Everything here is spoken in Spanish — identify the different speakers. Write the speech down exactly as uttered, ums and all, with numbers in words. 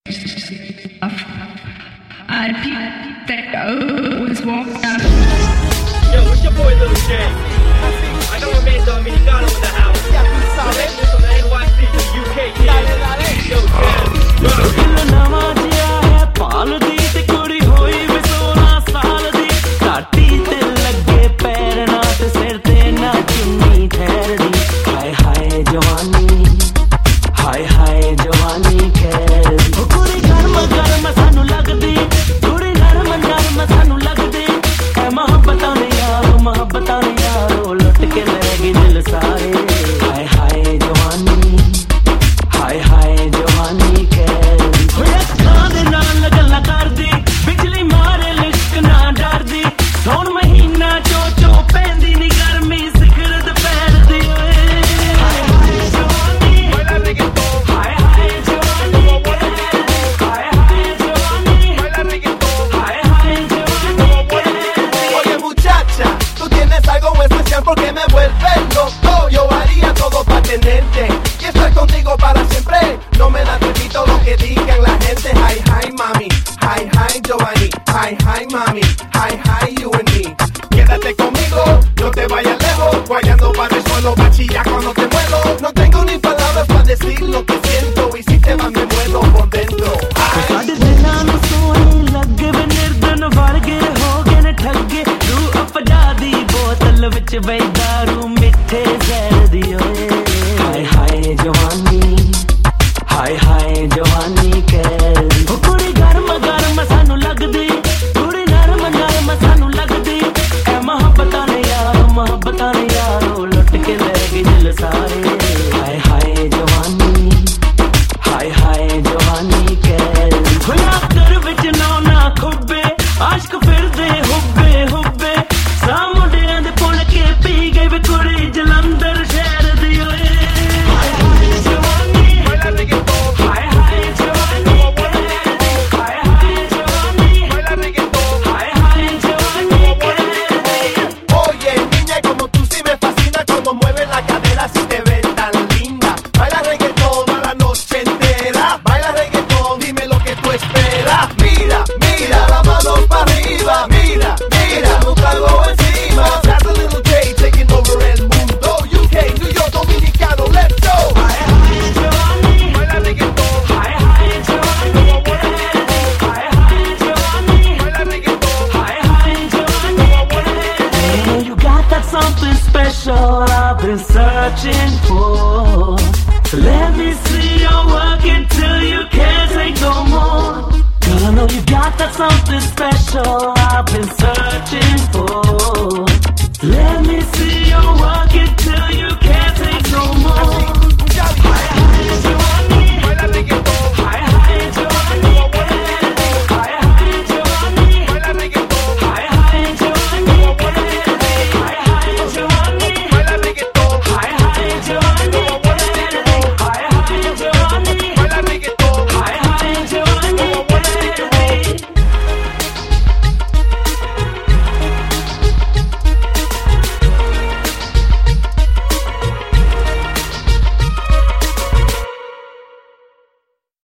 Speaker 1: I peeped that I was walked out.
Speaker 2: Yo, it's your boy Lil J. I got my man Dominicano in the house. We're listening from the N Y C to U K, kid. Yo,
Speaker 3: porque me vuelves loco, yo haría todo para tenerte y estoy contigo para siempre, no me la repito lo que digan la gente. Hi, hi, mami, hi, hi, Giovanni, hi, hi, mami, hi, hi, you and me. Quédate conmigo, no te vayas lejos, guayando para el suelo, bachilla cuando te muelo. No tengo ni palabras para decir lo que siento y si te vas me muero por dentro.
Speaker 4: ਵਿੱਚ ਬੈਦਾਰੂ ਮਿੱਠੇ ਜ਼ਹਿਰ ਦੀ ਓਏ ਹਾਏ ਹਾਏ ਜਵਾਨੀ ਹਾਏ ਹਾਏ ਜਵਾਨੀ ਕਹਿ ਉਹ ਕੁੜੀ ਗਰਮ ਗਰਮ ਸਾਨੂੰ ਲੱਗਦੀ ਕੁੜੀ ਨਰਮ ਨਰਮ ਸਾਨੂੰ ਲੱਗਦੀ ਐ ਮੁਹੱਬਤਾਂ ਨੇ ਯਾਰ ਮੁਹੱਬਤਾਂ ਨੇ ਯਾਰੋ ਲੁੱਟ ਕੇ ਲੈ ਗਏ ਦਿਲ ਸਾਰੇ ਹਾਏ ਹਾਏ ਜਵਾਨੀ ਹਾਏ ਹਾਏ ਜਵਾਨੀ ਕਹਿ ਹੋਇਆ ਕਰ ਵਿੱਚ ਨਾ ਨਾ ਖੁੱਬੇ ਆਸ਼ਕ ਫਿਰਦੇ ਹੁੱਬੇ ਹੁੱਬੇ ਸਾਹਮਣੇ ਦੇ ਪੁੱਲ ਕੇ ਪੀ ਗਏ ਵੇ ਕੁੜੀ ਜਲੰਧਰ ਸ਼ਹਿਰ ਦੀ ਓਏ ਹਾਏ ਹਾਏ ਜਵਾਨੀ ਹਾਏ ਹਾਏ ਜਵਾਨੀ ਹਾਏ ਹਾਏ ਜਵਾਨੀ ਹਾਏ ਹਾਏ ਜਵਾਨੀ
Speaker 3: Oye, niña, como tú sí me fascina, como mueves la cadera si te ves tan linda. Baila reggaetón a la noche entera, baila reggaetón, dime lo que tú esperas. Mira, mira, la mano para arriba, mira, mira, un trago encima. That's a little J taking over el mundo. U K, New York, Dominicano, let's go.
Speaker 4: ਹਾਏ ਹਾਏ ਜਵਾਨੀ ਬਾਲਾ reggaeton ਹਾਏ ਹਾਏ ਜਵਾਨੀ ਹਾਏ ਹਾਏ ਜਵਾਨੀ ਬਾਲਾ reggaeton ਹਾਏ ਹਾਏ ਜਵਾਨੀ You got that something special I've been searching for So let me see your work until you can't take no more Girl, I know you got that something special